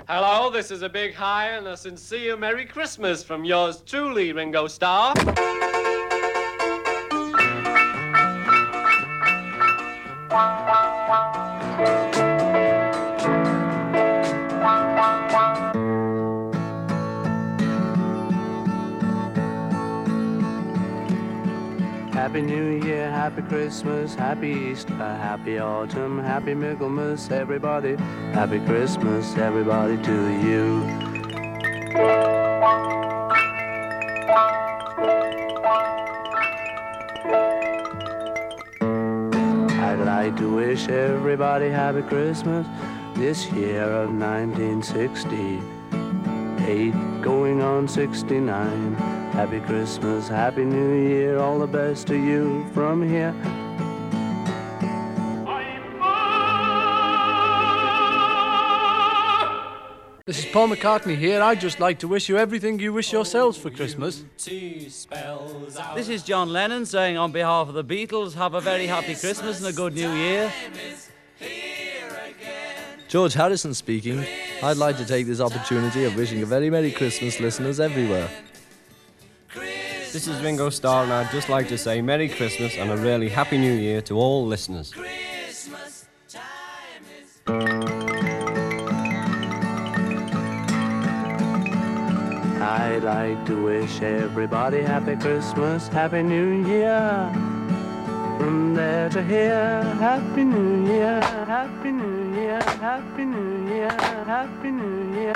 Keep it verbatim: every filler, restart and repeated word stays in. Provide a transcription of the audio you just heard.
Hello, this is a big hi and a sincere Merry Christmas from yours truly, Ringo Starr. Happy New Year, Happy Christmas, Happy Easter, Happy Autumn, Happy Michaelmas, everybody. Happy Christmas, everybody, to you. I'd like to wish everybody Happy Christmas this year of nineteen sixty-eight, going on sixty-nine. Happy Christmas, Happy New Year, all the best to you from here. This is Paul McCartney here. I'd just like to wish you everything you wish yourselves for Christmas. This is John Lennon saying on behalf of the Beatles, have a very happy Christmas and a good New Year. George Harrison speaking. I'd like to take this opportunity of wishing a very Merry Christmas, listeners everywhere. This is Ringo Starr, and I'd just like to say Merry Christmas and a really Happy New Year to all listeners. Christmas time is... I'd like to wish everybody Happy Christmas, Happy New Year. From there to here, Happy New Year, Happy New Year, Happy New Year, Happy New Year,